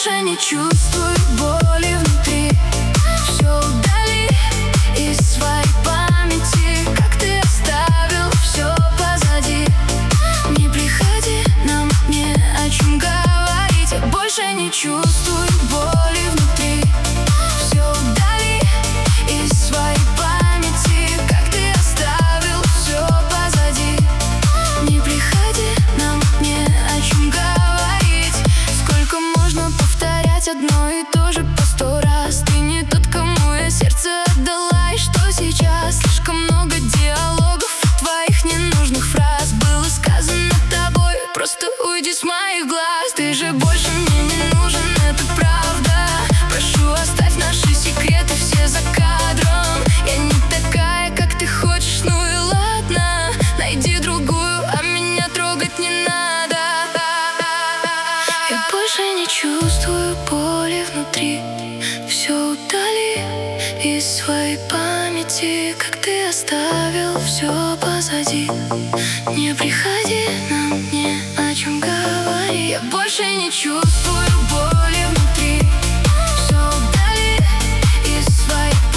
больше не чувствую боли внутри. Все удали из своей памяти, как ты оставил все позади. Не приходи, нам не о чем говорить. Я больше не чувствую боли внутри. Все удали из своей памяти, как ты оставил все позади. Не приходи, нам не о чем говорить. Сколько можно повторять одно и то же по 100 раз? Ты не тот, кому я сердце отдала. И что сейчас? Слишком много диалогов и твоих ненужных фраз. Было сказано тобой, просто уйди с моих глаз. Ты же больше мне не нужен, это правда. Прошу, оставь наши секреты все за кадром. Я не такая, как ты хочешь, ну и ладно. Найди другую, а меня трогать не надо. Я больше не чувствую боли внутри. Все удали из своей памяти, как ты оставил все позади. Не приходи, нам не о чем говорить. Я больше не чувствую боли внутри. Все удали из своей